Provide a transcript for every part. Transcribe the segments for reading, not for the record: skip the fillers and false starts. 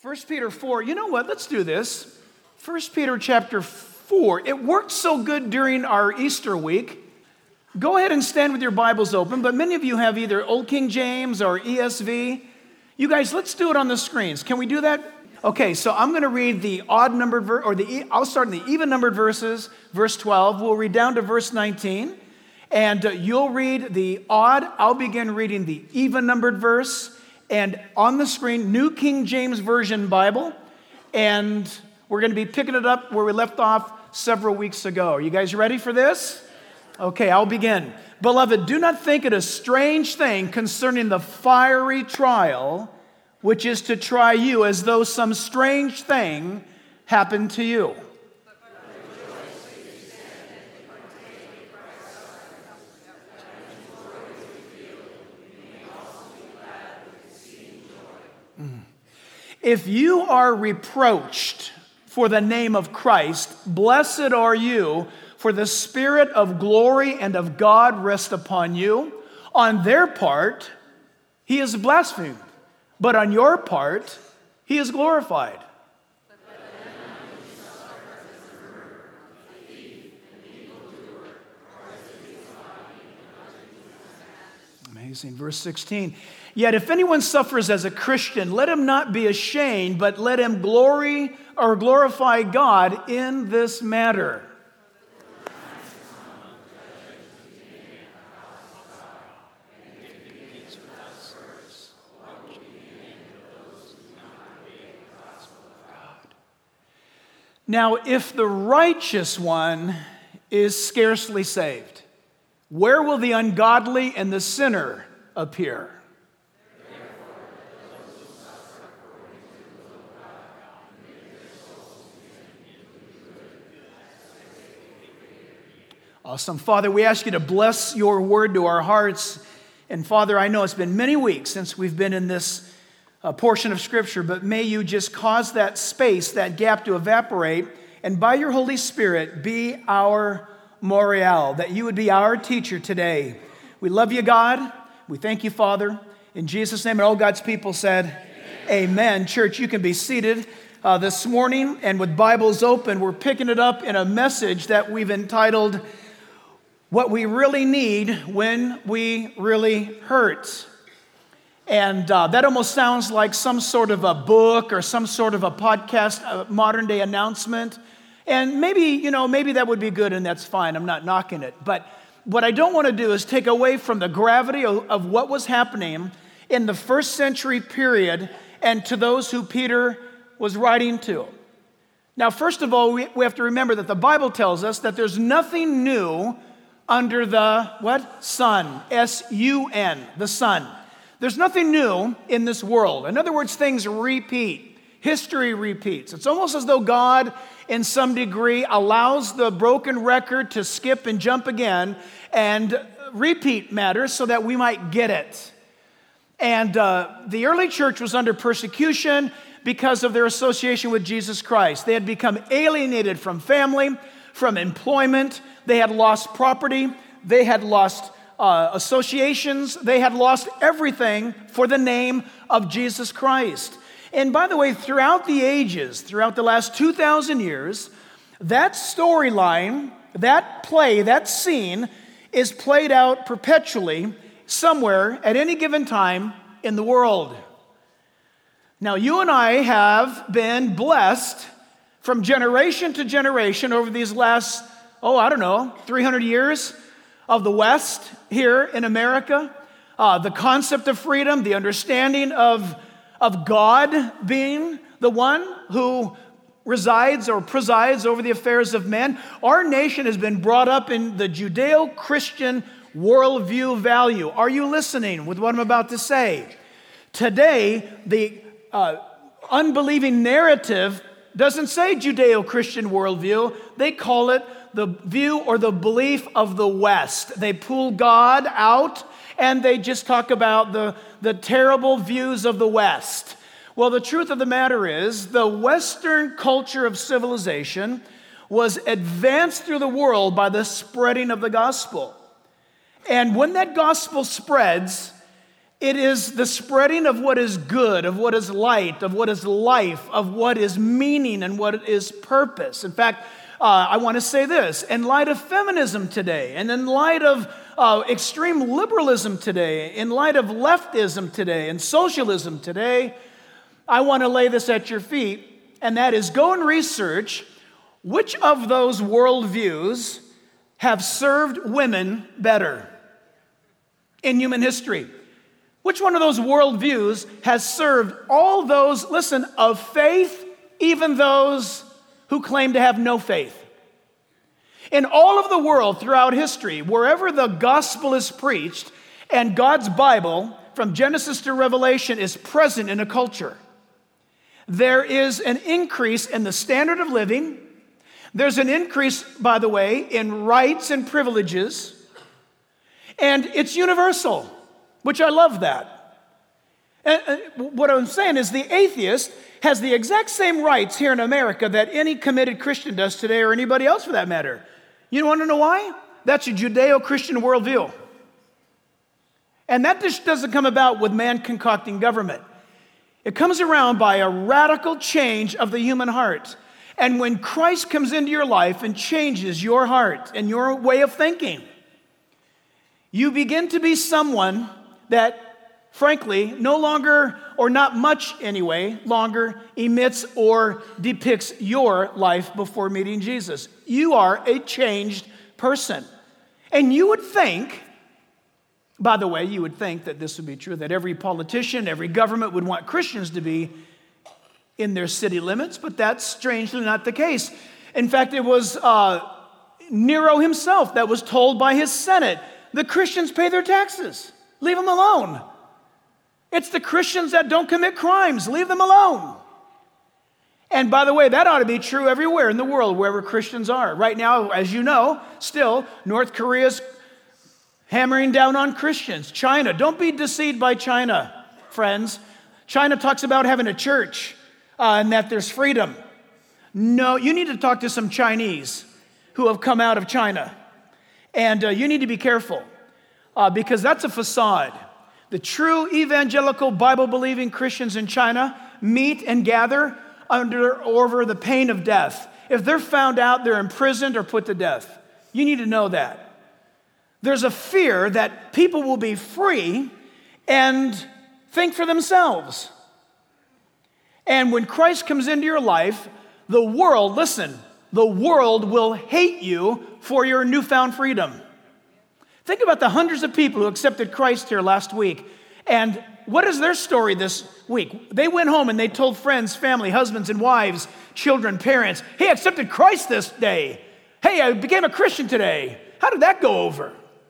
1 Peter 4, you know what? Let's do this. 1 Peter chapter 4. It worked so good during our Easter week. Go ahead and stand with your Bibles open, but many of you have either Old King James or ESV. You guys, let's do it on the screens. Can we do that? Okay, so I'm going to read the odd numbered verse, I'll start in the even numbered verses, verse 12. We'll read down to verse 19, and you'll read the odd. I'll begin reading the even numbered verse, and on the screen, New King James Version Bible, and we're going to be picking it up where we left off several weeks ago. Are you guys ready for this? Okay, I'll begin. Beloved, do not think it a strange thing concerning the fiery trial, which is to try you as though some strange thing happened to you. If you are reproached for the name of Christ, blessed are you, for the Spirit of glory and of God rest upon you. On their part, he is blasphemed, but on your part, he is glorified. Amazing. Verse 16. Yet if anyone suffers as a Christian, let him not be ashamed, but let him glory or glorify God in this matter. Now, if the righteous one is scarcely saved, where will the ungodly and the sinner appear? Awesome. Father, we ask you to bless your word to our hearts. And Father, I know it's been many weeks since we've been in this portion of Scripture, but may you just cause that space, that gap to evaporate, and by your Holy Spirit, be our Moriel, that you would be our teacher today. We love you, God. We thank you, Father. In Jesus' name, and all God's people said, Amen. Church, you can be seated this morning, and with Bibles open, we're picking it up in a message that we've entitled, What We Really Need When We Really Hurt. And that almost sounds like some sort of a book or some sort of a podcast, a modern day announcement. And maybe that would be good and that's fine. I'm not knocking it. But what I don't want to do is take away from the gravity of what was happening in the first century period and to those who Peter was writing to. Now, first of all, we have to remember that the Bible tells us that there's nothing new under the, what? Sun. S-U-N, the sun. There's nothing new in this world. In other words, things repeat. History repeats. It's almost as though God, in some degree, allows the broken record to skip and jump again and repeat matters so that we might get it. And the early church was under persecution because of their association with Jesus Christ. They had become alienated from family, from employment. They had lost property. They had lost associations. They had lost everything for the name of Jesus Christ. And by the way, throughout the ages, throughout the last 2,000 years, that storyline, that play, that scene is played out perpetually somewhere at any given time in the world. Now, you and I have been blessed from generation to generation over these last, 300 years of the West here in America. The concept of freedom, the understanding of God being the one who resides or presides over the affairs of men. Our nation has been brought up in the Judeo-Christian worldview value. Are you listening with what I'm about to say? Today, the unbelieving narrative doesn't say Judeo-Christian worldview. They call it the view or the belief of the West. They pull God out and they just talk about the terrible views of the West. Well, the truth of the matter is the Western culture of civilization was advanced through the world by the spreading of the gospel. And when that gospel spreads, It is the spreading of what is good, of what is light, of what is life, of what is meaning and what is purpose. In fact, I want to say this, in light of feminism today, and in light of extreme liberalism today, in light of leftism today, and socialism today, I want to lay this at your feet, and that is go and research which of those worldviews have served women better in human history. Which one of those worldviews has served all those, listen, of faith, even those who claim to have no faith? In all of the world throughout history, wherever the gospel is preached and God's Bible, from Genesis to Revelation, is present in a culture, there is an increase in the standard of living. There's an increase, by the way, in rights and privileges. And it's universal, which I love that. And what I'm saying is the atheist has the exact same rights here in America that any committed Christian does today, or anybody else for that matter. You want to know why? That's a Judeo-Christian worldview. And that just doesn't come about with man concocting government. It comes around by a radical change of the human heart. And when Christ comes into your life and changes your heart and your way of thinking, you begin to be someone that, frankly, no longer, or not much anyway, longer emits or depicts your life before meeting Jesus. You are a changed person. And you would think, by the way, you would think that this would be true, that every politician, every government would want Christians to be in their city limits, but that's strangely not the case. In fact, it was Nero himself that was told by his Senate, the Christians pay their taxes. Leave them alone. It's the Christians that don't commit crimes. Leave them alone. And by the way, that ought to be true everywhere in the world, wherever Christians are. Right now, as you know, still, North Korea's hammering down on Christians. China, don't be deceived by China, friends. China talks about having a church and that there's freedom. No, you need to talk to some Chinese who have come out of China. And you need to be careful because that's a facade. The true evangelical Bible-believing Christians in China meet and gather over the pain of death. If they're found out, they're imprisoned or put to death. You need to know that. There's a fear that people will be free and think for themselves. And when Christ comes into your life, the world, listen, the world will hate you for your newfound freedom. Think about the hundreds of people who accepted Christ here last week. And what is their story this week? They went home and they told friends, family, husbands and wives, children, parents, hey, I accepted Christ this day. Hey, I became a Christian today. How did that go over?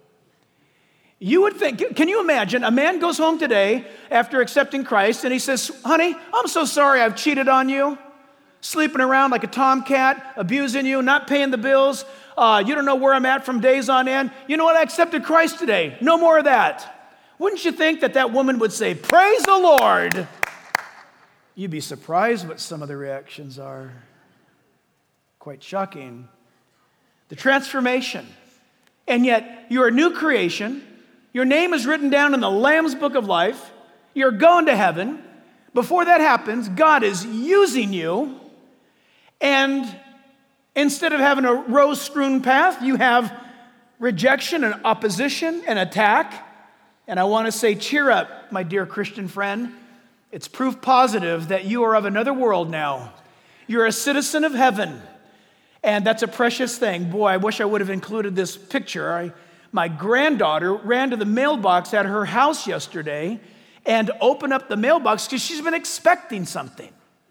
You would think, can you imagine, a man goes home today after accepting Christ and he says, honey, I'm so sorry I've cheated on you, sleeping around like a tomcat, abusing you, not paying the bills. You don't know where I'm at from days on end. You know what? I accepted Christ today. No more of that. Wouldn't you think that that woman would say, praise the Lord? You'd be surprised what some of the reactions are. Quite shocking. The transformation. And yet, you're a new creation. Your name is written down in the Lamb's Book of Life. You're going to heaven. Before that happens, God is using you. And instead of having a rose-strewn path, you have rejection and opposition and attack. And I want to say, cheer up, my dear Christian friend. It's proof positive that you are of another world now. You're a citizen of heaven. And that's a precious thing. Boy, I wish I would have included this picture. My granddaughter ran to the mailbox at her house yesterday and opened up the mailbox because she's been expecting something.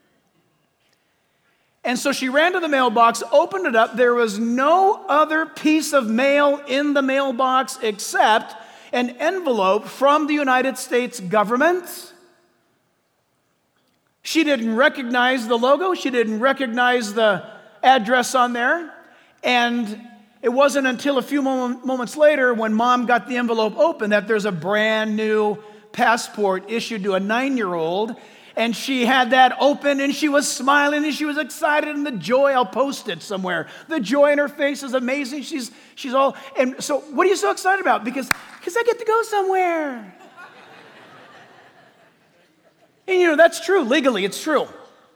And so she ran to the mailbox, opened it up. There was no other piece of mail in the mailbox except an envelope from the United States government. She didn't recognize the logo. She didn't recognize the address on there. And it wasn't until a few moments later when Mom got the envelope open that there's a brand new passport issued to a 9-year-old. And she had that open and she was smiling and she was excited, and the joy, I'll post it somewhere. The joy in her face is amazing. She's all, and so what are you so excited about? Because I get to go somewhere. And that's true. Legally, it's true.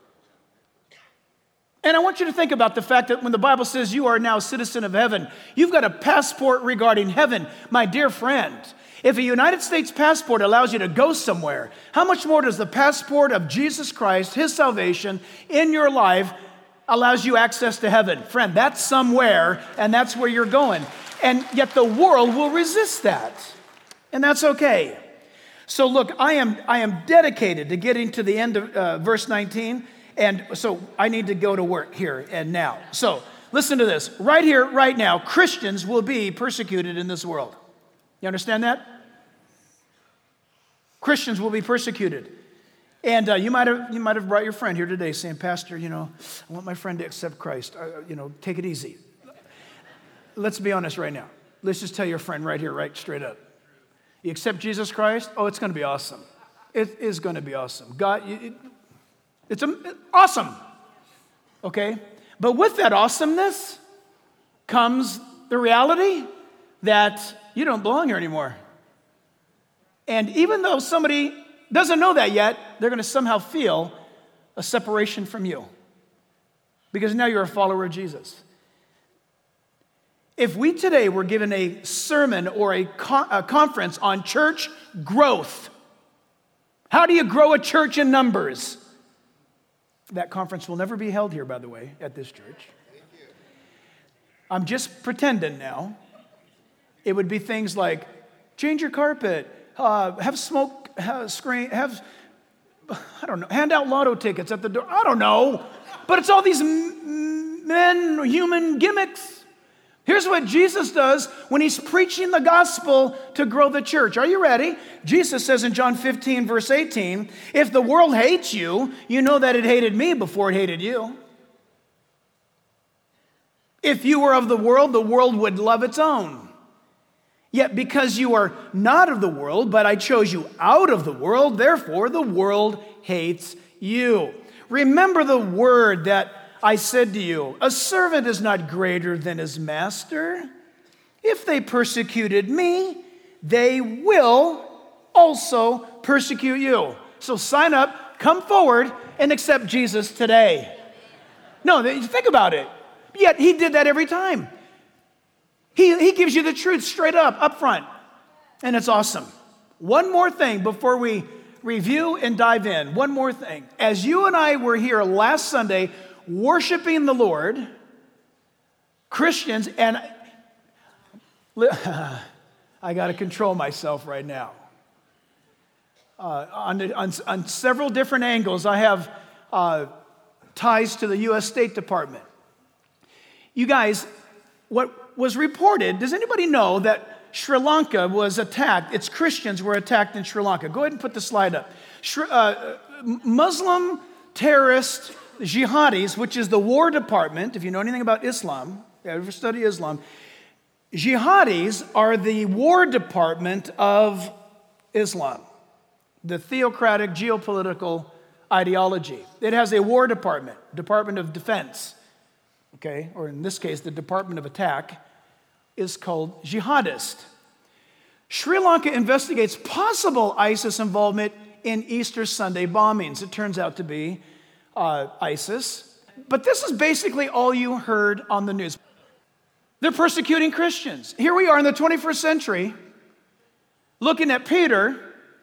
And I want you to think about the fact that when the Bible says you are now a citizen of heaven, you've got a passport regarding heaven. My dear friend, if a United States passport allows you to go somewhere, how much more does the passport of Jesus Christ, his salvation in your life, allows you access to heaven? Friend, that's somewhere, and that's where you're going. And yet the world will resist that. And that's okay. So look, I am dedicated to getting to the end of verse 19. And so I need to go to work here and now. So listen to this. Right here, right now, Christians will be persecuted in this world. You understand that? Christians will be persecuted. And you might have brought your friend here today saying, Pastor, I want my friend to accept Christ. Take it easy. Let's be honest right now. Let's just tell your friend right here, right straight up. You accept Jesus Christ? Oh, it's going to be awesome. It is going to be awesome. It's awesome, okay? But with that awesomeness comes the reality that you don't belong here anymore. And even though somebody doesn't know that yet, they're going to somehow feel a separation from you because now you're a follower of Jesus. If we today were given a sermon or a conference on church growth, how do you grow a church in numbers? That conference will never be held here, by the way, at this church. I'm just pretending now. It would be things like change your carpet, have smoke screen, I don't know, hand out lotto tickets at the door. I don't know. But it's all these human gimmicks. Here's what Jesus does when he's preaching the gospel to grow the church. Are you ready? Jesus says in John 15, verse 18, if the world hates you, you know that it hated me before it hated you. If you were of the world would love its own. Yet because you are not of the world, but I chose you out of the world, therefore the world hates you. Remember the word that I said to you, a servant is not greater than his master. If they persecuted me, they will also persecute you. So sign up, come forward, and accept Jesus today. No, think about it. Yet he did that every time. He gives you the truth straight up front. And it's awesome. One more thing before we review and dive in. One more thing. As you and I were here last Sunday, worshiping the Lord, Christians, and I got to control myself right now. On several different angles, I have ties to the U.S. State Department. You guys, what was reported, does anybody know that Sri Lanka was attacked? Its Christians were attacked in Sri Lanka. Go ahead and put the slide up. Muslim terrorist jihadis, which is the War Department, if you know anything about Islam, if you ever study Islam, jihadis are the War Department of Islam, the theocratic geopolitical ideology. It has a War Department, Department of Defense, okay, or in this case, the Department of Attack is called jihadist. Sri Lanka investigates possible ISIS involvement in Easter Sunday bombings. It turns out to be ISIS. But this is basically all you heard on the news. They're persecuting Christians. Here we are in the 21st century looking at Peter.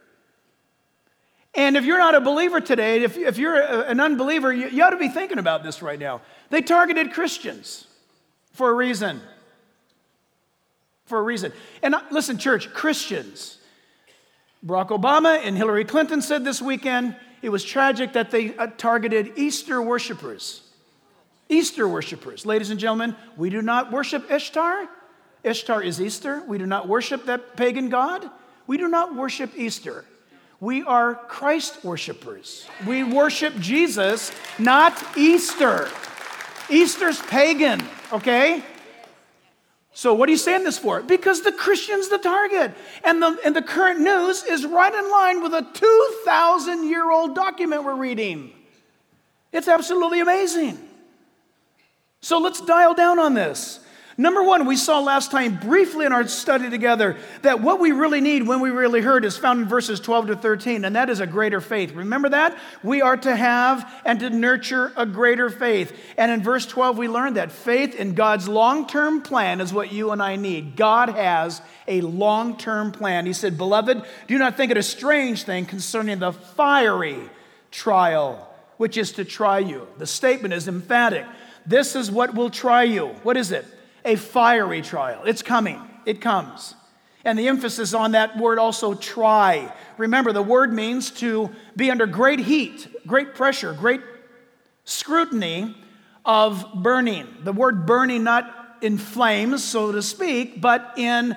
And if you're not a believer today, if you're an unbeliever, you ought to be thinking about this right now. They targeted Christians for a reason. For a reason. And listen, church, Christians. Barack Obama and Hillary Clinton said this weekend, it was tragic that they targeted Easter worshipers. Easter worshipers. Ladies and gentlemen, we do not worship Ishtar. Ishtar is Easter. We do not worship that pagan god. We do not worship Easter. We are Christ worshipers. We worship Jesus, not Easter. Easter's pagan, okay? So what are you saying this for? Because the Christian's the target. And the current news is right in line with a 2,000-year-old document we're reading. It's absolutely amazing. So let's dial down on this. Number one, we saw last time briefly in our study together that what we really need when we really hurt is found in verses 12 to 13, and that is a greater faith. Remember that? We are to have and to nurture a greater faith. And in verse 12, we learned that faith in God's long-term plan is what you and I need. God has a long-term plan. He said, "Beloved, do not think it a strange thing concerning the fiery trial, which is to try you." The statement is emphatic. This is what will try you. What is it? A fiery trial. It's coming. It comes. And the emphasis on that word also, try. Remember, the word means to be under great heat, great pressure, great scrutiny of burning. The word burning not in flames, so to speak, but in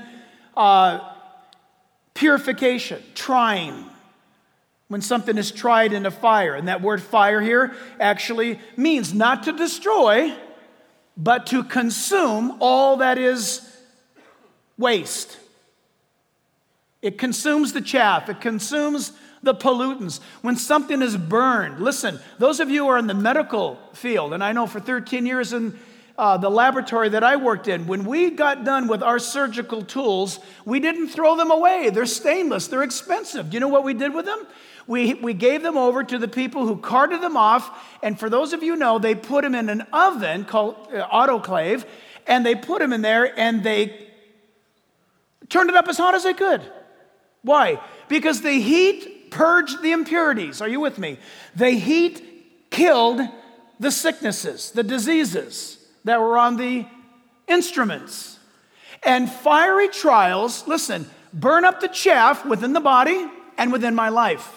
purification, trying. When something is tried in a fire. And that word fire here actually means not to destroy, but to consume all that is waste. It consumes the chaff. It consumes the pollutants. When something is burned, listen, those of you who are in the medical field, and I know for 13 years in the laboratory that I worked in, when we got done with our surgical tools, we didn't throw them away. They're stainless. They're expensive. Do you know what we did with them? We gave them over to the people who carted them off, and for those of you who know, they put them in an oven called autoclave, and they put them in there, and they turned it up as hot as they could. Why? Because the heat purged the impurities. Are you with me? The heat killed the sicknesses, the diseases that were on the instruments. And fiery trials, listen, burn up the chaff within the body and within my life.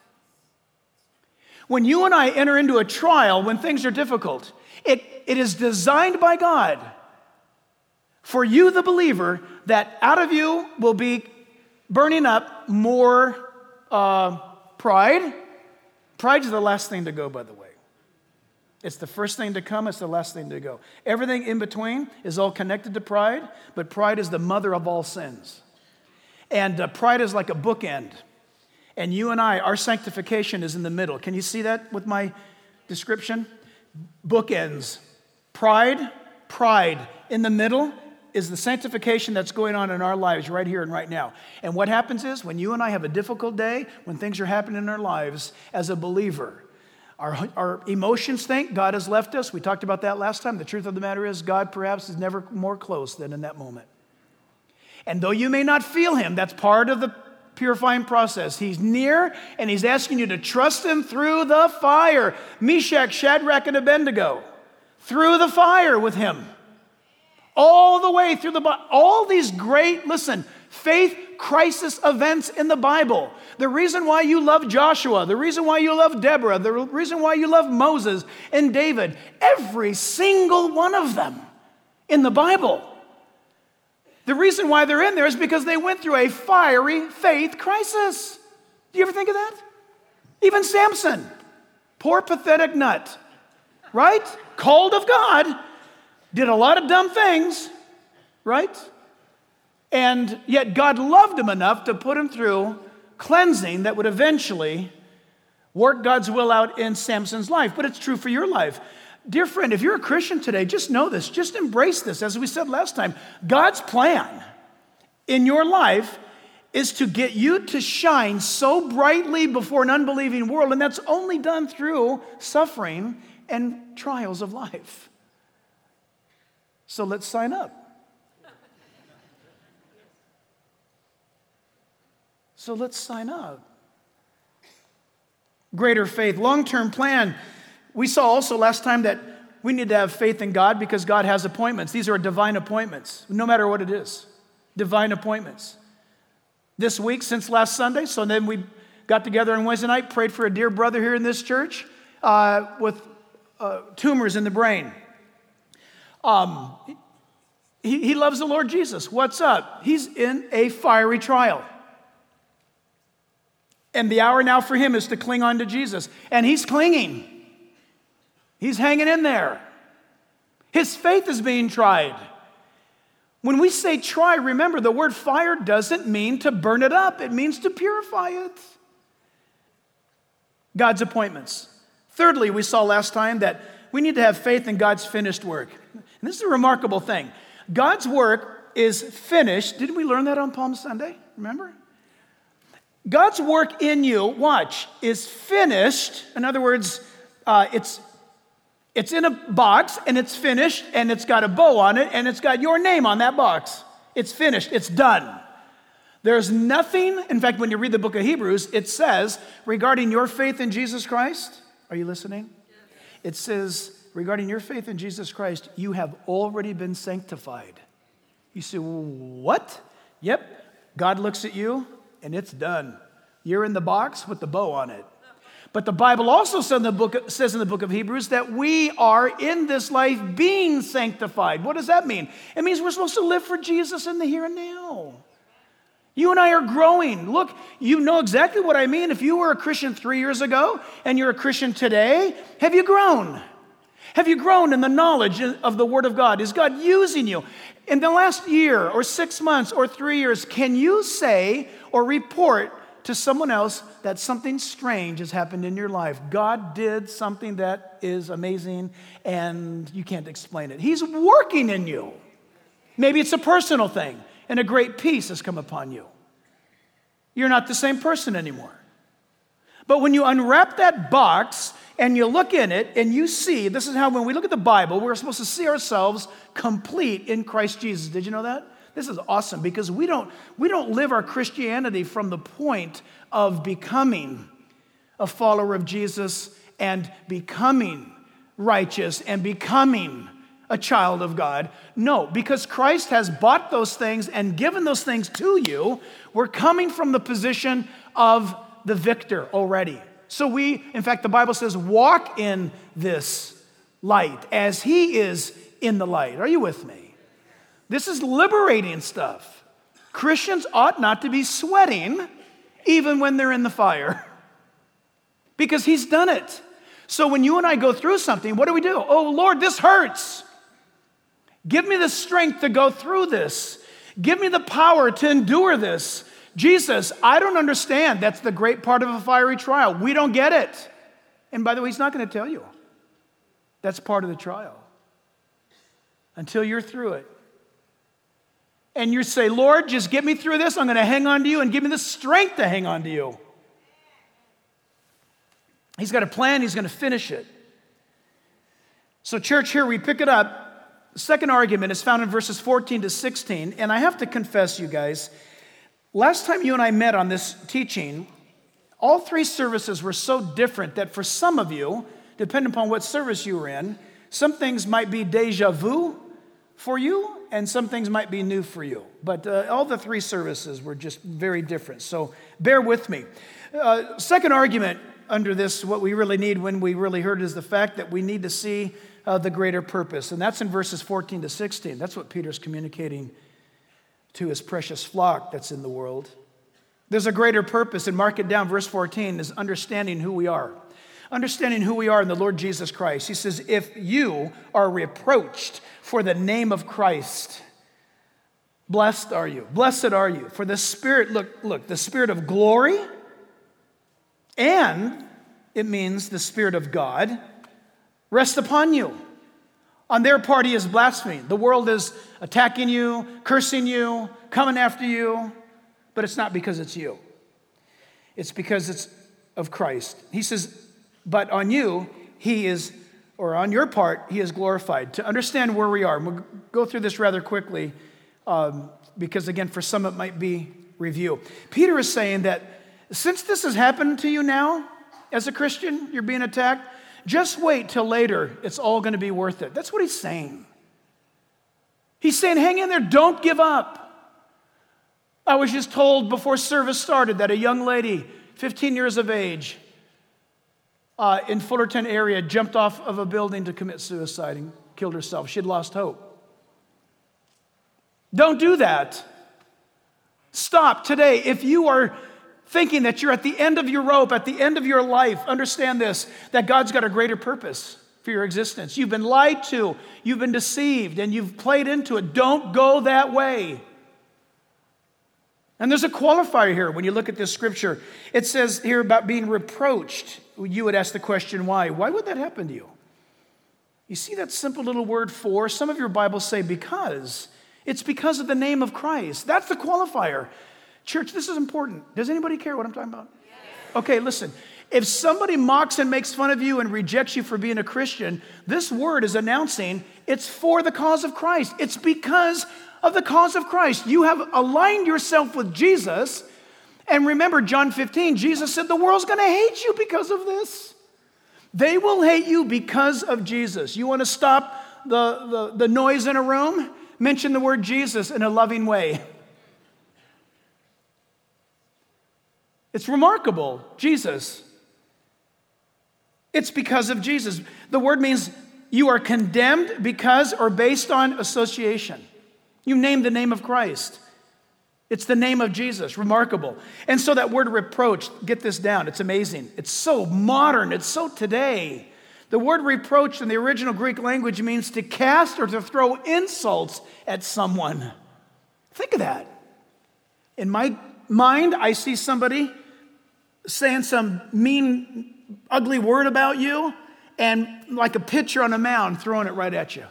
When you and I enter into a trial, when things are difficult, it is designed by God for you, the believer, that out of you will be burning up more pride. Pride's the last thing to go, by the way. It's the first thing to come, it's the last thing to go. Everything in between is all connected to pride, but pride is the mother of all sins. And pride is like a bookend. And you and I, our sanctification is in the middle. Can you see that with my description? Bookends. Pride in the middle is the sanctification that's going on in our lives right here and right now. And what happens is when you and I have a difficult day, when things are happening in our lives as a believer, our emotions think God has left us. We talked about that last time. The truth of the matter is God perhaps is never more close than in that moment. And though you may not feel him, that's part of the purifying process. He's near, and he's asking you to trust him through the fire. Meshach, Shadrach, and Abednego, through the fire with him. All the way through all these great, listen, faith crisis events in the Bible. The reason why you love Joshua, the reason why you love Deborah, the reason why you love Moses and David, every single one of them in the Bible. The reason why they're in there is because they went through a fiery faith crisis. Do you ever think of that? Even Samson, poor pathetic nut, right? Called of God, did a lot of dumb things, right? And yet God loved him enough to put him through cleansing that would eventually work God's will out in Samson's life. But it's true for your life. Dear friend, if you're a Christian today, just know this. Just embrace this. As we said last time, God's plan in your life is to get you to shine so brightly before an unbelieving world, and that's only done through suffering and trials of life. So let's sign up. So let's sign up. Greater faith, long-term plan. We saw also last time that we need to have faith in God because God has appointments. These are divine appointments, no matter what it is. Divine appointments. This week, since last Sunday, so then we got together on Wednesday night, prayed for a dear brother here in this church with tumors in the brain. He loves the Lord Jesus. What's up? He's in a fiery trial. And the hour now for him is to cling on to Jesus. And he's clinging. He's hanging in there. His faith is being tried. When we say try, remember the word fire doesn't mean to burn it up. It means to purify it. God's appointments. Thirdly, we saw last time that we need to have faith in God's finished work. And this is a remarkable thing. God's work is finished. Didn't we learn that on Palm Sunday? Remember? God's work in you, watch, is finished. In other words, it's in a box, and it's finished, and it's got a bow on it, and it's got your name on that box. It's finished. It's done. There's nothing, in fact, when you read the book of Hebrews, it says, regarding your faith in Jesus Christ, are you listening? It says, regarding your faith in Jesus Christ, you have already been sanctified. You say, what? Yep. God looks at you, and it's done. You're in the box with the bow on it. But the Bible also says in the book of Hebrews that we are in this life being sanctified. What does that mean? It means we're supposed to live for Jesus in the here and now. You and I are growing. Look, you know exactly what I mean. If you were a Christian 3 years ago and you're a Christian today, have you grown? Have you grown in the knowledge of the Word of God? Is God using you? In the last year or 6 months or 3 years, can you say or report to someone else that something strange has happened in your life? God did something that is amazing and you can't explain it. He's working in you. Maybe it's a personal thing and a great peace has come upon you. You're not the same person anymore. But when you unwrap that box and you look in it and you see, this is how when we look at the Bible, we're supposed to see ourselves complete in Christ Jesus. Did you know that? This is awesome because we don't live our Christianity from the point of becoming a follower of Jesus and becoming righteous and becoming a child of God. No, because Christ has bought those things and given those things to you, we're coming from the position of the victor already. So in fact, the Bible says, walk in this light as he is in the light. Are you with me? This is liberating stuff. Christians ought not to be sweating even when they're in the fire because he's done it. So when you and I go through something, what do? Oh, Lord, this hurts. Give me the strength to go through this. Give me the power to endure this. Jesus, I don't understand. That's the great part of a fiery trial. We don't get it. And by the way, he's not going to tell you. That's part of the trial. Until you're through it. And you say, Lord, just get me through this. I'm going to hang on to you and give me the strength to hang on to you. He's got a plan. He's going to finish it. So church, here we pick it up. The second argument is found in verses 14 to 16. And I have to confess, you guys, last time you and I met on this teaching, all three services were so different that for some of you, depending upon what service you were in, some things might be deja vu for you, and some things might be new for you. But all the three services were just very different. So bear with me. Second argument under this, what we really need when we really heard is the fact that we need to see the greater purpose. And that's in verses 14 to 16. That's what Peter's communicating to his precious flock that's in the world. There's a greater purpose, and mark it down. Verse 14 is understanding who we are. Understanding who we are in the Lord Jesus Christ. He says, if you are reproached for the name of Christ, blessed are you. Blessed are you. For the Spirit, look, the Spirit of glory, and it means the Spirit of God, rest upon you. On their part, he is blaspheming. The world is attacking you, cursing you, coming after you, but it's not because it's you. It's because it's of Christ. He says, but on you, he is, or on your part, he is glorified. To understand where we are, and we'll go through this rather quickly, because again, for some it might be review. Peter is saying that since this has happened to you now, as a Christian, you're being attacked, just wait till later, it's all going to be worth it. That's what he's saying. He's saying, hang in there, don't give up. I was just told before service started that a young lady, 15 years of age, in Fullerton area, jumped off of a building to commit suicide and killed herself. She had lost hope. Don't do that. Stop today. If you are thinking that you're at the end of your rope, at the end of your life, understand this, that God's got a greater purpose for your existence. You've been lied to, you've been deceived, and you've played into it. Don't go that way. And there's a qualifier here when you look at this scripture. It says here about being reproached. You would ask the question, why? Why would that happen to you? You see that simple little word for? Some of your Bibles say because. It's because of the name of Christ. That's the qualifier. Church, this is important. Does anybody care what I'm talking about? Yes. Okay, listen. If somebody mocks and makes fun of you and rejects you for being a Christian, this word is announcing it's for the cause of Christ. It's because of the cause of Christ. You have aligned yourself with Jesus. And remember, John 15, Jesus said the world's going to hate you because of this. They will hate you because of Jesus. You want to stop the noise in a room? Mention the word Jesus in a loving way. It's remarkable. Jesus. It's because of Jesus. The word means you are condemned because or based on association. You name the name of Christ. It's the name of Jesus. Remarkable. And so that word reproach, get this down. It's amazing. It's so modern. It's so today. The word reproach in the original Greek language means to cast or to throw insults at someone. Think of that. In my mind, I see somebody saying some mean, ugly word about you, and like a pitcher on a mound, throwing it right at you.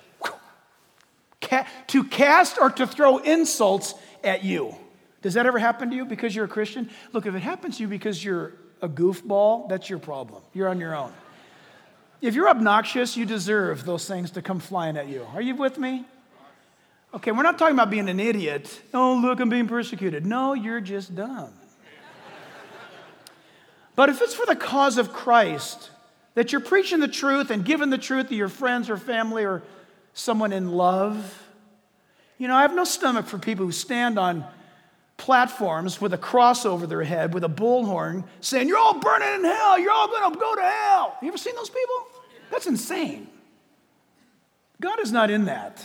To cast or to throw insults at you. Does that ever happen to you because you're a Christian? Look, if it happens to you because you're a goofball, that's your problem. You're on your own. If you're obnoxious, you deserve those things to come flying at you. Are you with me? Okay, we're not talking about being an idiot. Oh, look, I'm being persecuted. No, you're just dumb. But if it's for the cause of Christ, that you're preaching the truth and giving the truth to your friends or family or someone in love, I have no stomach for people who stand on platforms with a cross over their head, with a bullhorn, saying, you're all burning in hell, you're all going to go to hell. You ever seen those people? That's insane. God is not in that.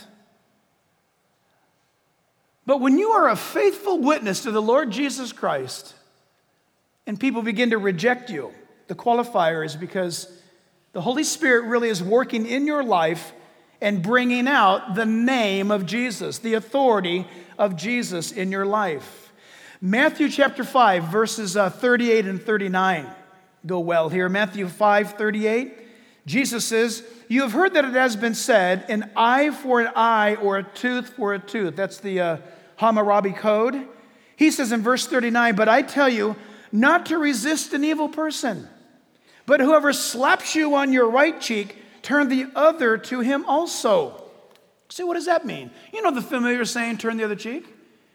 But when you are a faithful witness to the Lord Jesus Christ, and people begin to reject you, the qualifier is because the Holy Spirit really is working in your life and bringing out the name of Jesus, the authority of Jesus in your life. Matthew chapter 5, verses 38 and 39 go well here. Matthew 5:38, Jesus says, you have heard that it has been said, an eye for an eye or a tooth for a tooth. That's the Hammurabi Code. He says in verse 39, but I tell you not to resist an evil person, but whoever slaps you on your right cheek, turn the other to him also. See, what does that mean? You know the familiar saying, turn the other cheek?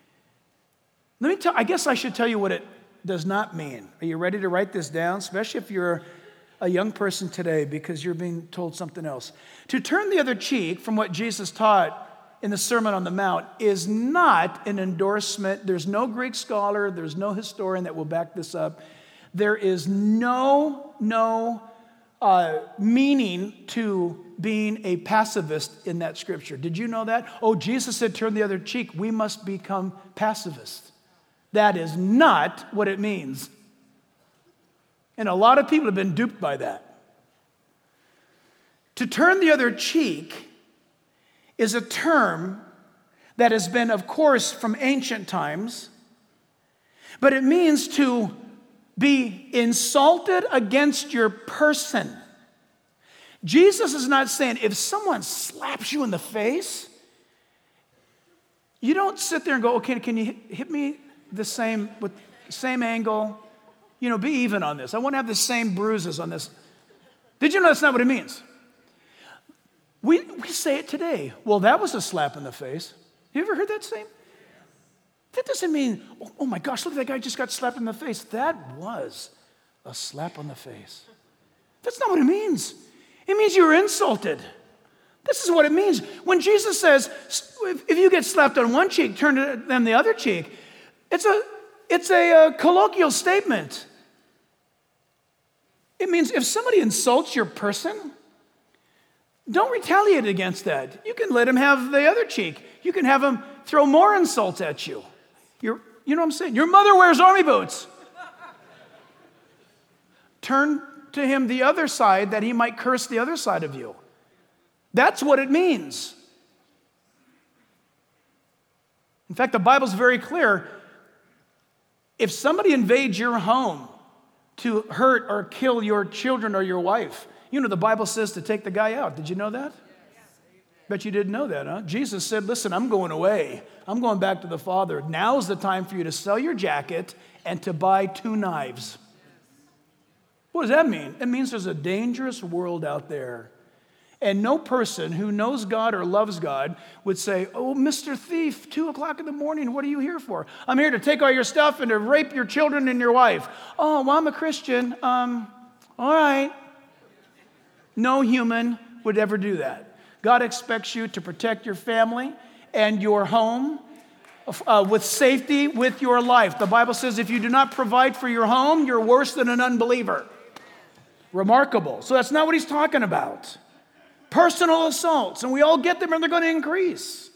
I guess I should tell you what it does not mean. Are you ready to write this down? Especially if you're a young person today because you're being told something else. To turn the other cheek, from what Jesus taught in the Sermon on the Mount, is not an endorsement. There's no Greek scholar, there's no historian that will back this up. There is no meaning to being a pacifist in that scripture. Did you know that? Oh, Jesus said, turn the other cheek. We must become pacifists. That is not what it means. And a lot of people have been duped by that. To turn the other cheek is a term that has been, of course, from ancient times, but it means to be insulted against your person. Jesus is not saying if someone slaps you in the face, you don't sit there and go, okay, can you hit me the same with the same angle? Be even on this. I want to have the same bruises on this. Did you know that's not what it means? We say it today. Well, that was a slap in the face. You ever heard that saying? That doesn't mean, oh my gosh, look, that guy just got slapped in the face. That was a slap on the face. That's not what it means. It means you were insulted. This is what it means. When Jesus says, if you get slapped on one cheek, turn to them the other cheek, it's a colloquial statement. It means if somebody insults your person, don't retaliate against that. You can let him have the other cheek. You can have him throw more insults at you. You know what I'm saying? Your mother wears army boots. Turn to him the other side that he might curse the other side of you. That's what it means. In fact, the Bible's very clear. If somebody invades your home to hurt or kill your children or your wife, the Bible says to take the guy out. Did you know that? Bet you didn't know that, huh? Jesus said, listen, I'm going away. I'm going back to the Father. Now's the time for you to sell your jacket and to buy 2 knives. What does that mean? It means there's a dangerous world out there. And no person who knows God or loves God would say, oh, Mr. Thief, 2 o'clock in the morning, what are you here for? I'm here to take all your stuff and to rape your children and your wife. Oh, well, I'm a Christian. All right. No human would ever do that. God expects you to protect your family and your home with safety with your life. The Bible says if you do not provide for your home, you're worse than an unbeliever. Remarkable. So that's not what he's talking about. Personal assaults, and we all get them and they're going to increase.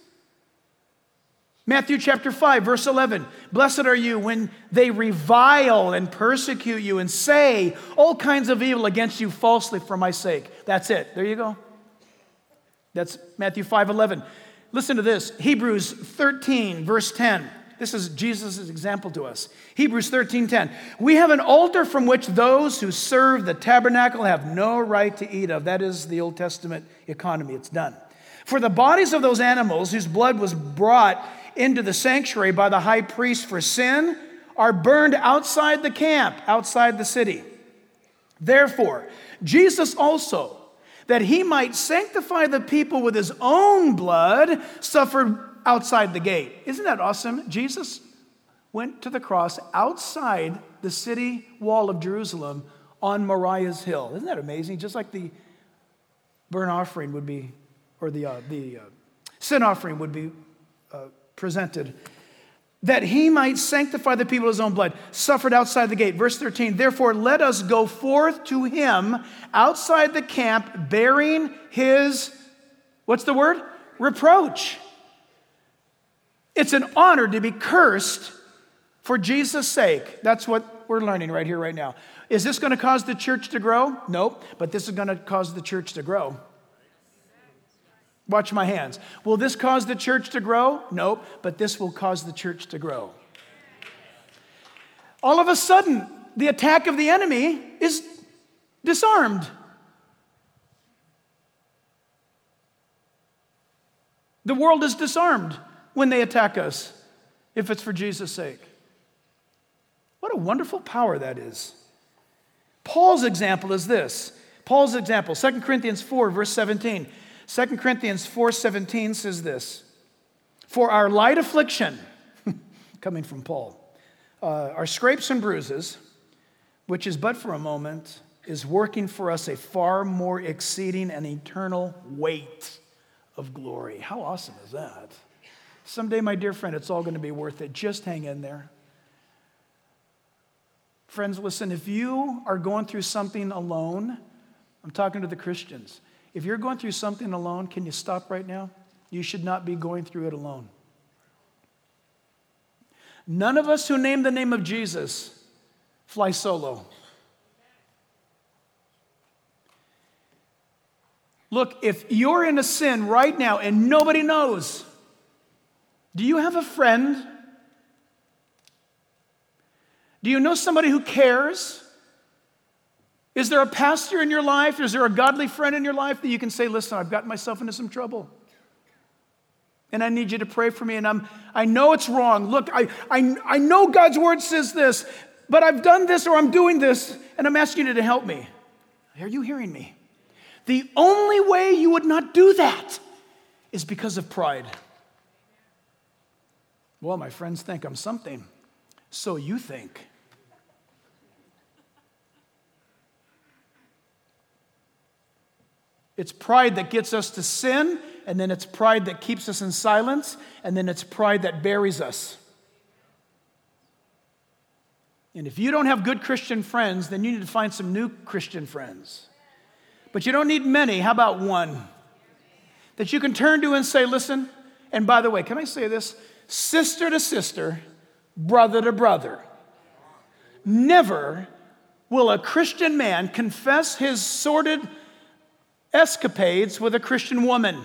Matthew chapter 5, verse 11. Blessed are you when they revile and persecute you and say all kinds of evil against you falsely for my sake. That's it. There you go. That's Matthew 5:11. Listen to this. Hebrews 13, verse 10. This is Jesus' example to us. Hebrews 13:10. We have an altar from which those who serve the tabernacle have no right to eat of. That is the Old Testament economy. It's done. For the bodies of those animals whose blood was brought into the sanctuary by the high priest for sin are burned outside the camp, outside the city. Therefore, Jesus also, that he might sanctify the people with his own blood, suffered outside the gate. Isn't that awesome? Jesus went to the cross outside the city wall of Jerusalem on Moriah's hill. Isn't that amazing? Just like the burnt offering would be, or the sin offering would be presented, that he might sanctify the people with his own blood, suffered outside the gate. Verse 13, therefore let us go forth to him outside the camp, bearing his, what's the word? Reproach. It's an honor to be cursed for Jesus' sake. That's what we're learning right here, right now. Is this going to cause the church to grow? Nope, but this is going to cause the church to grow. Watch my hands. Will this cause the church to grow? Nope, but this will cause the church to grow. All of a sudden, the attack of the enemy is disarmed. The world is disarmed when they attack us, if it's for Jesus' sake. What a wonderful power that is. Paul's example is this. Paul's example, 2 Corinthians 4, verse 17. 2 Corinthians 4:17 says this, for our light affliction, coming from Paul, our scrapes and bruises, which is but for a moment, is working for us a far more exceeding and eternal weight of glory. How awesome is that? Someday, my dear friend, it's all going to be worth it. Just hang in there. Friends, listen, if you are going through something alone, I'm talking to the Christians. If you're going through something alone, can you stop right now? You should not be going through it alone. None of us who name the name of Jesus fly solo. Look, if you're in a sin right now and nobody knows, do you have a friend? Do you know somebody who cares? Is there a pastor in your life? Is there a godly friend in your life that you can say, listen, I've gotten myself into some trouble. And I need you to pray for me. And I know it's wrong. Look, I know God's word says this, but I've done this or I'm doing this, and I'm asking you to help me. Are you hearing me? The only way you would not do that is because of pride. Well, my friends think I'm something. So you think. It's pride that gets us to sin, and then it's pride that keeps us in silence, and then it's pride that buries us. And if you don't have good Christian friends, then you need to find some new Christian friends. But you don't need many. How about one that you can turn to and say, listen, and by the way, can I say this? Sister to sister, brother to brother. Never will a Christian man confess his sordid escapades with a Christian woman.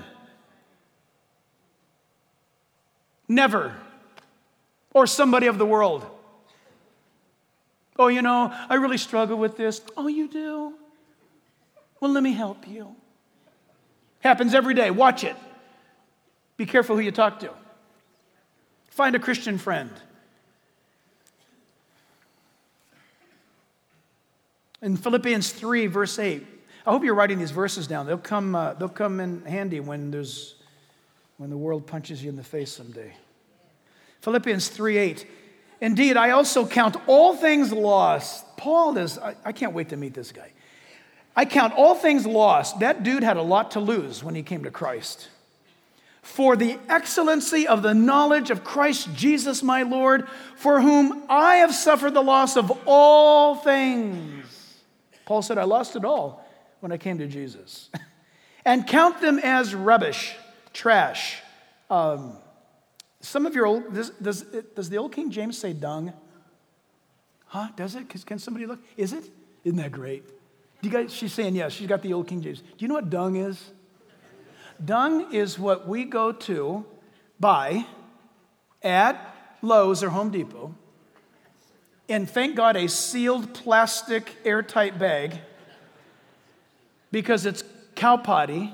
Never. Or somebody of the world. Oh, you know, I really struggle with this. Oh, you do? Well, let me help you. Happens every day. Watch it. Be careful who you talk to. Find a Christian friend. In Philippians 3, verse 8, I hope you're writing these verses down. They'll come in handy when the world punches you in the face someday. Philippians 3:8. Indeed, I also count all things lost. I can't wait to meet this guy. I count all things lost. That dude had a lot to lose when he came to Christ. For the excellency of the knowledge of Christ Jesus my Lord, for whom I have suffered the loss of all things. Paul said, I lost it all when I came to Jesus. And count them as rubbish, trash. Some of your old, does the old King James say dung? Huh? Does it? Can somebody look? Is it? Isn't that great? Do you guys? She's saying yes. She's got the old King James. Do you know what dung is? Dung is what we go to buy at Lowe's or Home Depot, and thank God a sealed plastic airtight bag, because it's cow potty.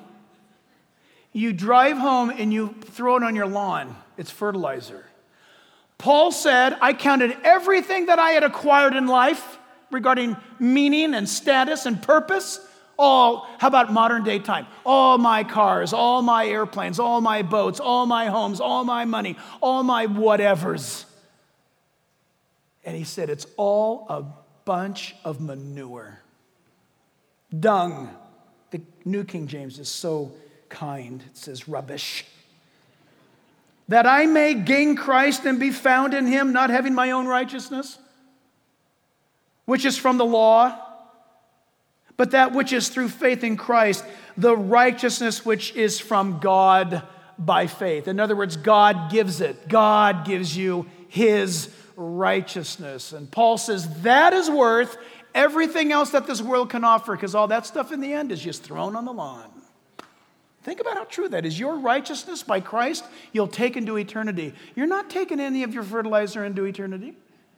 You drive home and you throw it on your lawn. It's fertilizer. Paul said, I counted everything that I had acquired in life regarding meaning and status and purpose. How about modern day time? All my cars, all my airplanes, all my boats, all my homes, all my money, all my whatevers. And he said, it's all a bunch of manure. Dung. The New King James is so kind. It says rubbish. That I may gain Christ and be found in him, not having my own righteousness, which is from the law, but that which is through faith in Christ, the righteousness which is from God by faith. In other words, God gives it. God gives you his righteousness. And Paul says that is worth everything else that this world can offer, because all that stuff in the end is just thrown on the lawn. Think about how true that is. Your righteousness by Christ, you'll take into eternity. You're not taking any of your fertilizer into eternity.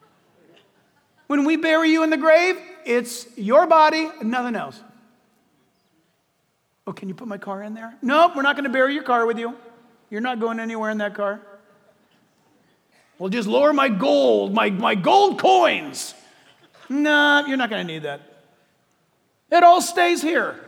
When we bury you in the grave, it's your body and nothing else. Oh, can you put my car in there? Nope, we're not going to bury your car with you. You're not going anywhere in that car. We'll just lower my gold, my gold coins. No, you're not going to need that. It all stays here.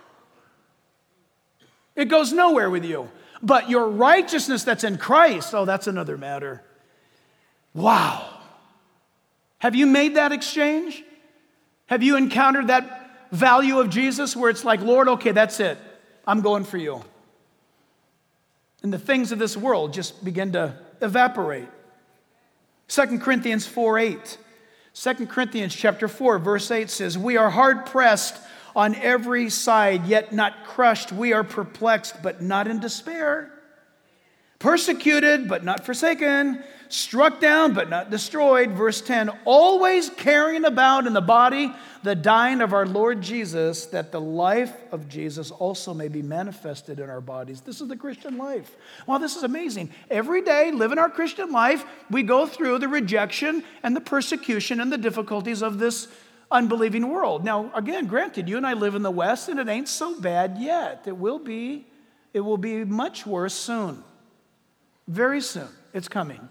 It goes nowhere with you. But your righteousness that's in Christ, that's another matter. Wow. Have you made that exchange? Have you encountered that value of Jesus where it's like, Lord, okay, that's it. I'm going for you. And the things of this world just begin to evaporate. 2 Corinthians 4:8. 2 Corinthians chapter 4, verse 8 says, we are hard pressed on every side, yet not crushed. We are perplexed, but not in despair. Persecuted, but not forsaken. Struck down, but not destroyed. Verse 10, always carrying about in the body the dying of our Lord Jesus, that the life of Jesus also may be manifested in our bodies. This is the Christian life. Wow, this is amazing. Every day, living our Christian life, we go through the rejection and the persecution and the difficulties of this unbelieving world. Now, again, granted, you and I live in the West, and it ain't so bad yet. It will be much worse soon. Very soon. It's coming.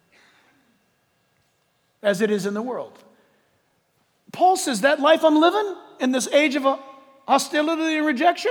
As it is in the world. Paul says that life I'm living in this age of hostility and rejection,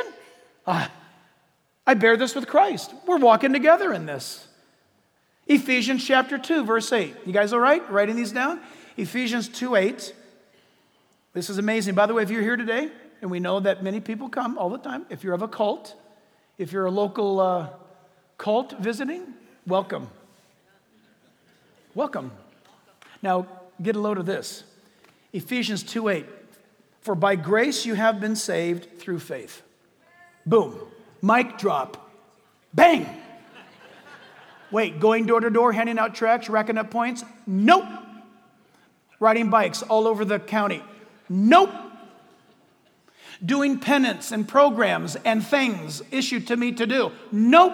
I bear this with Christ. We're walking together in this. Ephesians chapter 2, verse 8. You guys all right? Writing these down? Ephesians 2:8. This is amazing. By the way, if you're here today, and we know that many people come all the time, if you're of a cult, if you're a local cult visiting, welcome. Welcome. Now, get a load of this. Ephesians 2:8. For by grace you have been saved through faith. Boom. Mic drop. Bang. Wait, going door to door, handing out tracts, racking up points? Nope. Riding bikes all over the county? Nope. Doing penance and programs and things issued to me to do? Nope.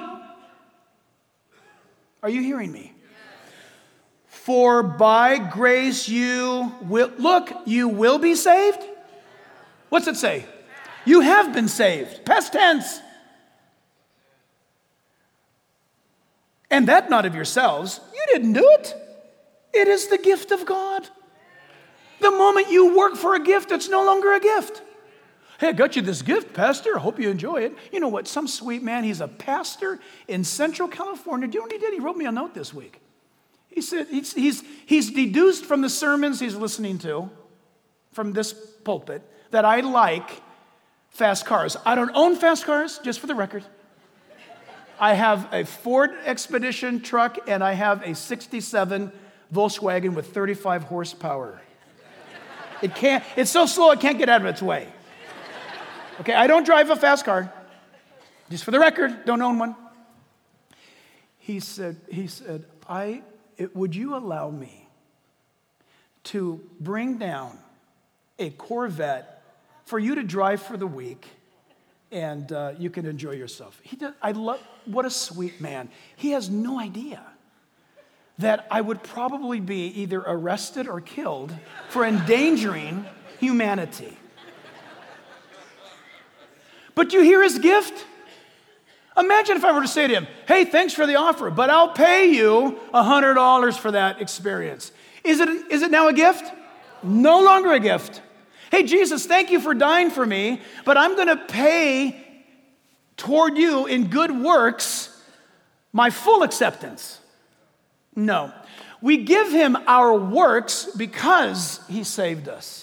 Are you hearing me? For by grace you will be saved? What's it say? You have been saved. Past tense. And that not of yourselves. You didn't do it. It is the gift of God. The moment you work for a gift, it's no longer a gift. Hey, I got you this gift, Pastor. I hope you enjoy it. You know what? Some sweet man, he's a pastor in Central California. Do you know what he did? He wrote me a note this week. He said he's deduced from the sermons he's listening to, from this pulpit, that I like fast cars. I don't own fast cars, just for the record. I have a Ford Expedition truck, and I have a 67 Volkswagen with 35 horsepower. It's so slow it can't get out of its way. Okay, I don't drive a fast car. Just for the record, don't own one. He said, would you allow me to bring down a Corvette for you to drive for the week, and you can enjoy yourself? What a sweet man. He has no idea that I would probably be either arrested or killed for endangering humanity. But you hear his gift? Imagine if I were to say to him, hey, thanks for the offer, but I'll pay you $100 for that experience. Is it now a gift? No longer a gift. Hey, Jesus, thank you for dying for me, but I'm going to pay toward you in good works my full acceptance. No. We give him our works because he saved us.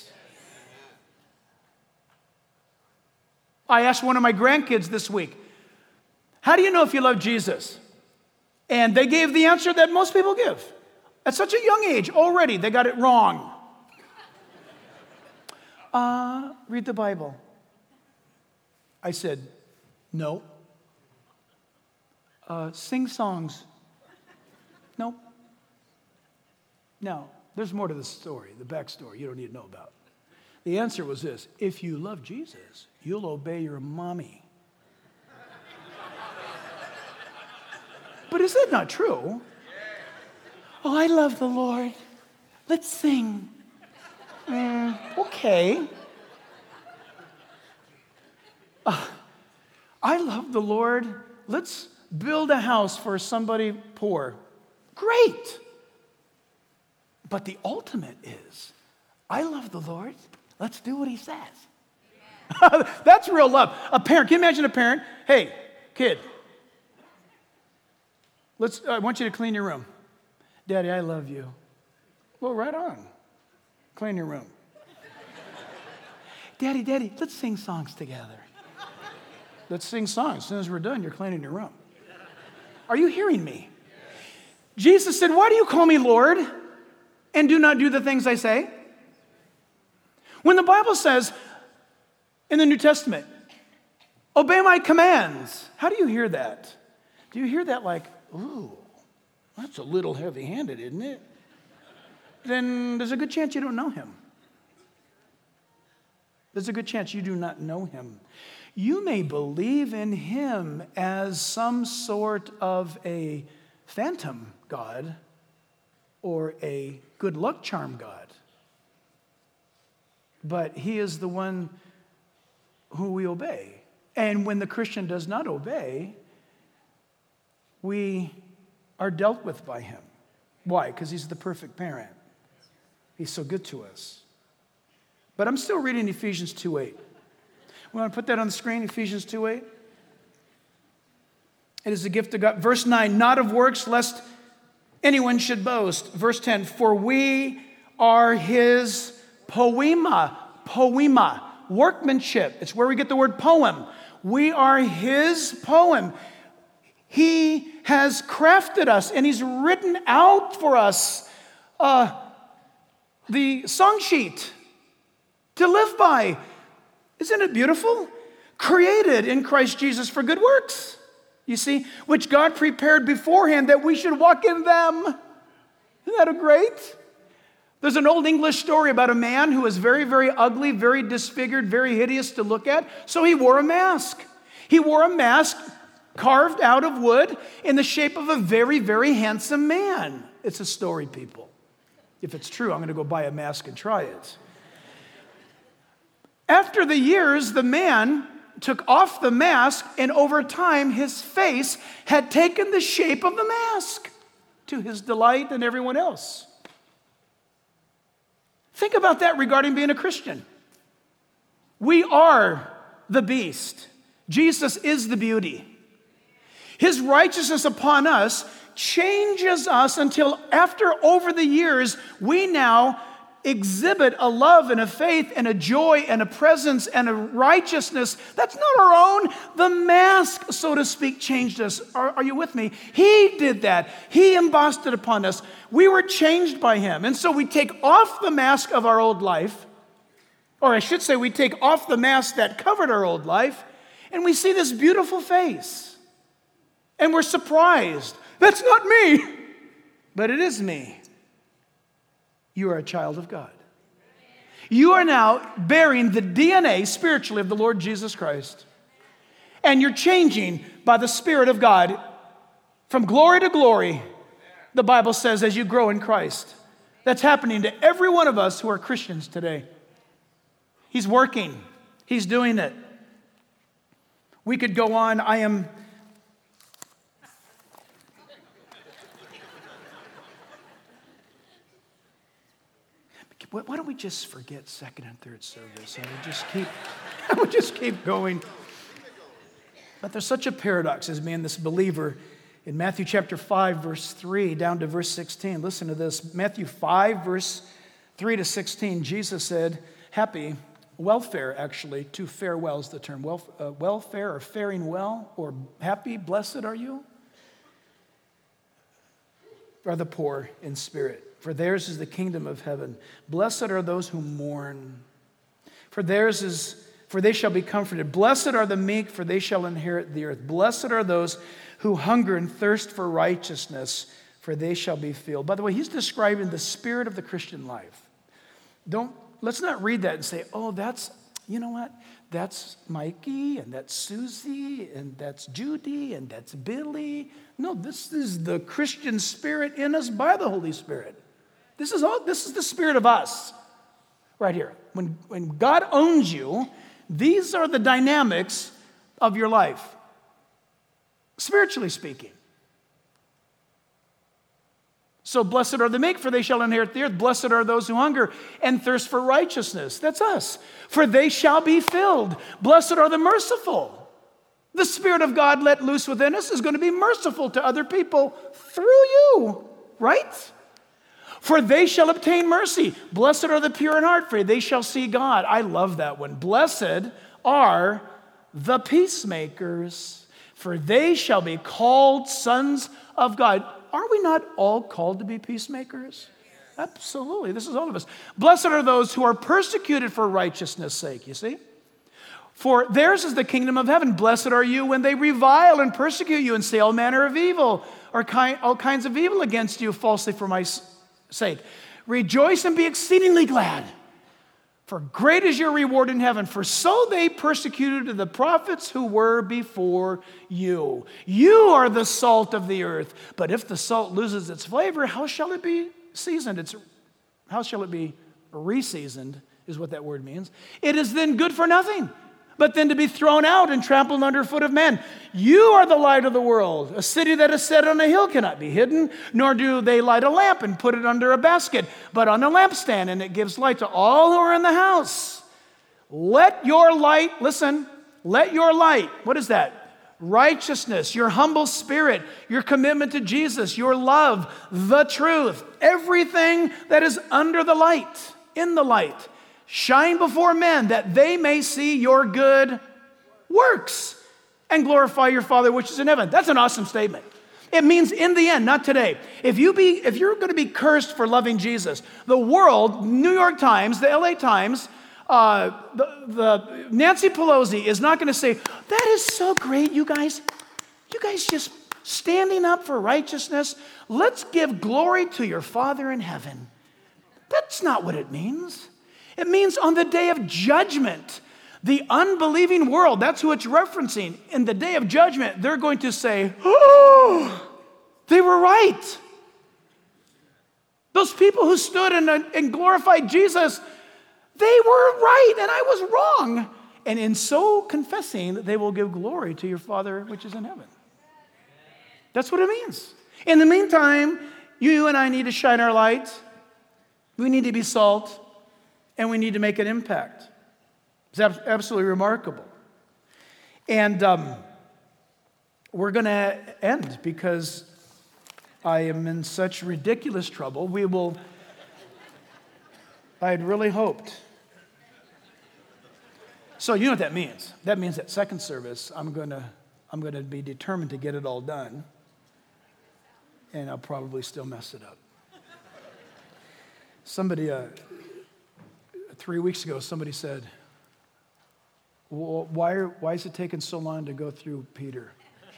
I asked one of my grandkids this week, how do you know if you love Jesus? And they gave the answer that most people give. At such a young age, already, they got it wrong. Read the Bible. I said, no. Sing songs. No. Now, there's more to the story, the backstory you don't need to know about. The answer was this: if you love Jesus, you'll obey your mommy. But is that not true? Oh, I love the Lord. Let's sing. Okay. I love the Lord. Let's build a house for somebody poor. Great. But the ultimate is, I love the Lord. Let's do what he says. That's real love. A parent, can you imagine a parent? Hey, kid, I want you to clean your room. Daddy, I love you. Well, right on. Clean your room. Daddy, let's sing songs together. Let's sing songs. As soon as we're done, you're cleaning your room. Are you hearing me? Jesus said, why do you call me Lord and do not do the things I say? When the Bible says in the New Testament, obey my commands, how do you hear that? Do you hear that like, ooh, that's a little heavy-handed, isn't it? Then there's a good chance you don't know him. There's a good chance you do not know him. You may believe in him as some sort of a phantom god or a good luck charm god. But he is the one who we obey. And when the Christian does not obey, we are dealt with by him. Why? Because he's the perfect parent. He's so good to us. But I'm still reading Ephesians 2:8. We want to put that on the screen, Ephesians 2:8. It is the gift of God. Verse 9, not of works, lest anyone should boast. Verse 10, for we are his poema, workmanship. It's where we get the word poem. We are his poem. He has crafted us, and he's written out for us the song sheet to live by. Isn't it beautiful? Created in Christ Jesus for good works, you see, which God prepared beforehand that we should walk in them. Isn't that great? There's an old English story about a man who was very, very ugly, very disfigured, very hideous to look at, so he wore a mask. He wore a mask carved out of wood in the shape of a very, very handsome man. It's a story, people. If it's true, I'm going to go buy a mask and try it. After the years, the man took off the mask, and over time his face had taken the shape of the mask to his delight and everyone else. Think about that regarding being a Christian. We are the beast. Jesus is the beauty. His righteousness upon us changes us until after over the years, we now exhibit a love and a faith and a joy and a presence and a righteousness that's not our own. The mask, so to speak, changed us. Are you with me? He did that. He embossed it upon us. We were changed by him. And so we take off the mask of our old life, or I should say we take off the mask that covered our old life, and we see this beautiful face. And we're surprised. That's not me, but it is me. You are a child of God. You are now bearing the DNA spiritually of the Lord Jesus Christ. And you're changing by the Spirit of God from glory to glory, the Bible says, as you grow in Christ. That's happening to every one of us who are Christians today. He's working. He's doing it. We could go on. Why don't we just forget second and third service? I would just keep going. But there's such a paradox as being this believer. In Matthew chapter 5, verse 3, down to verse 16. Listen to this. Matthew 5, verse 3 to 16, Jesus said, welfare actually, to fare well is the term. Welfare or faring well or happy, blessed are you, are the poor in spirit. For theirs is the kingdom of heaven. Blessed are those who mourn, for they shall be comforted. Blessed are the meek, for they shall inherit the earth. Blessed are those who hunger and thirst for righteousness, for they shall be filled. By the way, he's describing the spirit of the Christian life. Let's not read that and say, oh, you know what? That's Mikey, and that's Susie, and that's Judy, and that's Billy. No, this is the Christian spirit in us by the Holy Spirit. This is the spirit of us right here. When God owns you, these are the dynamics of your life, spiritually speaking. So blessed are the meek, for they shall inherit the earth. Blessed are those who hunger and thirst for righteousness. That's us. For they shall be filled. Blessed are the merciful. The Spirit of God let loose within us is going to be merciful to other people through you, right? For they shall obtain mercy. Blessed are the pure in heart, for they shall see God. I love that one. Blessed are the peacemakers, for they shall be called sons of God. Are we not all called to be peacemakers? Absolutely. This is all of us. Blessed are those who are persecuted for righteousness' sake, you see? For theirs is the kingdom of heaven. Blessed are you when they revile and persecute you and say all manner of evil, or all kinds of evil against you falsely for my sake. Rejoice and be exceedingly glad, for great is your reward in heaven. For so they persecuted the prophets who were before you. You are the salt of the earth. But if the salt loses its flavor, how shall it be seasoned? How shall it be reseasoned, is what that word means. It is then good for nothing, but then to be thrown out and trampled underfoot of men. You are the light of the world. A city that is set on a hill cannot be hidden, nor do they light a lamp and put it under a basket, but on a lampstand, and it gives light to all who are in the house. Let your light, what is that? Righteousness, your humble spirit, your commitment to Jesus, your love, the truth, everything that is under the light, in the light, shine before men that they may see your good works and glorify your Father which is in heaven. That's an awesome statement. It means in the end, not today. If you're going to be cursed for loving Jesus, the world, New York Times, the LA Times, the Nancy Pelosi is not going to say, that is so great, you guys just standing up for righteousness. Let's give glory to your Father in heaven. That's not what it means. It means on the day of judgment, the unbelieving world, that's who it's referencing. In the day of judgment, they're going to say, oh, they were right. Those people who stood and glorified Jesus, they were right and I was wrong. And in so confessing, they will give glory to your Father which is in heaven. That's what it means. In the meantime, you and I need to shine our light. We need to be salt, and we need to make an impact. It's absolutely remarkable. And we're going to end because I am in such ridiculous trouble. I had really hoped. So you know what that means. That means that second service, I'm going to be determined to get it all done. And I'll probably still mess it up. Somebody, 3 weeks ago, somebody said, well, why is it taking so long to go through Peter?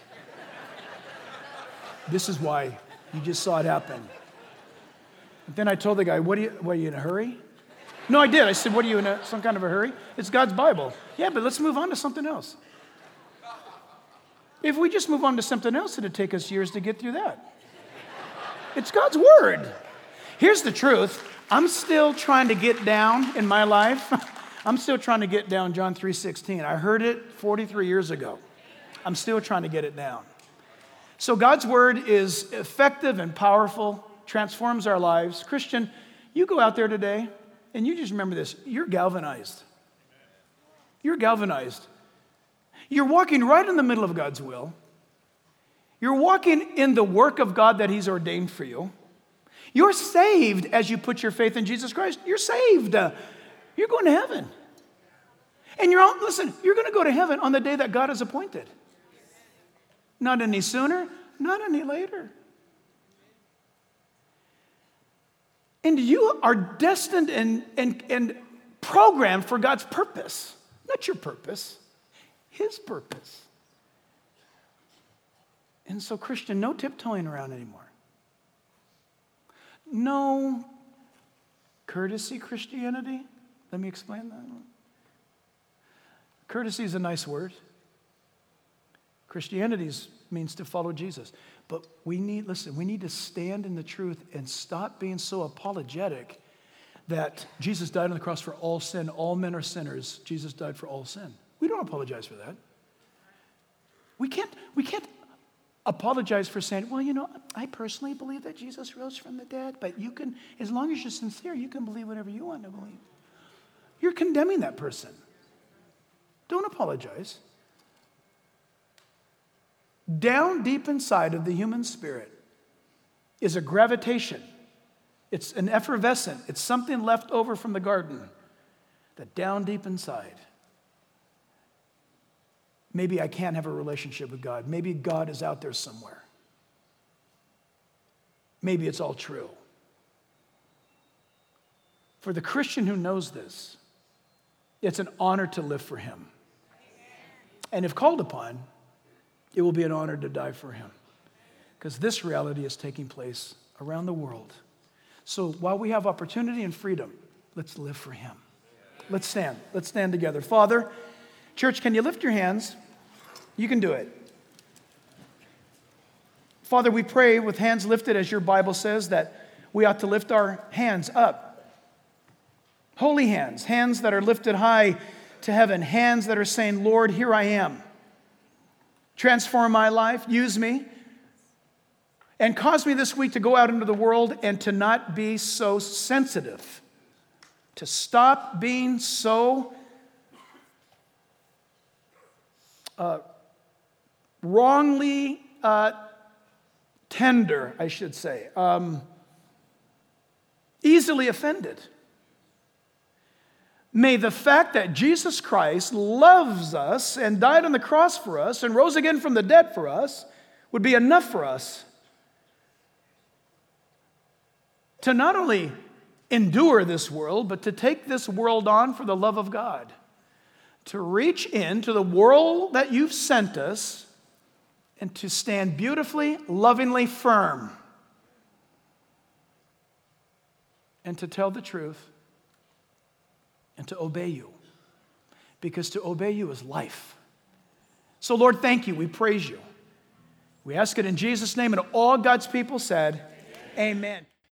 This is why. You just saw it happen. And then I told the guy, what are you in a hurry? No, I did. I said, what are you in some kind of a hurry? It's God's Bible. Yeah, but let's move on to something else. If we just move on to something else, it'd take us years to get through that. It's God's Word. Here's the truth. I'm still trying to get down in my life. I'm still trying to get down John 3:16. I heard it 43 years ago. I'm still trying to get it down. So God's Word is effective and powerful, transforms our lives. Christian, you go out there today, and you just remember this. You're galvanized. You're galvanized. You're walking right in the middle of God's will. You're walking in the work of God that He's ordained for you. You're saved as you put your faith in Jesus Christ. You're saved. You're going to heaven. And listen, you're going to go to heaven on the day that God has appointed. Not any sooner, not any later. And you are destined and programmed for God's purpose. Not your purpose, His purpose. And so, Christian, no tiptoeing around anymore. No courtesy Christianity. Let me explain that. Courtesy is a nice word. Christianity means to follow Jesus. But we need to stand in the truth and stop being so apologetic that Jesus died on the cross for all sin. All men are sinners. Jesus died for all sin. We don't apologize for that. We can't apologize for saying, well, I personally believe that Jesus rose from the dead, but you can, as long as you're sincere, you can believe whatever you want to believe. You're condemning that person. Don't apologize. Down deep inside of the human spirit is a gravitation. It's an effervescent. It's something left over from the garden that down deep inside, maybe I can't have a relationship with God. Maybe God is out there somewhere. Maybe it's all true. For the Christian who knows this, it's an honor to live for Him. And if called upon, it will be an honor to die for Him. Because this reality is taking place around the world. So while we have opportunity and freedom, let's live for Him. Let's stand. Let's stand together. Father, church, can you lift your hands? You can do it. Father, we pray with hands lifted, as your Bible says, that we ought to lift our hands up. Holy hands, hands that are lifted high to heaven, hands that are saying, Lord, here I am. Transform my life, use me, and cause me this week to go out into the world and to not be so sensitive, to stop being so wrongly tender, I should say, easily offended. May the fact that Jesus Christ loves us and died on the cross for us and rose again from the dead for us would be enough for us to not only endure this world, but to take this world on for the love of God, to reach into the world that you've sent us and to stand beautifully, lovingly firm and to tell the truth and to obey you, because to obey you is life. So, Lord, thank you. We praise you. We ask it in Jesus' name, and all God's people said, amen.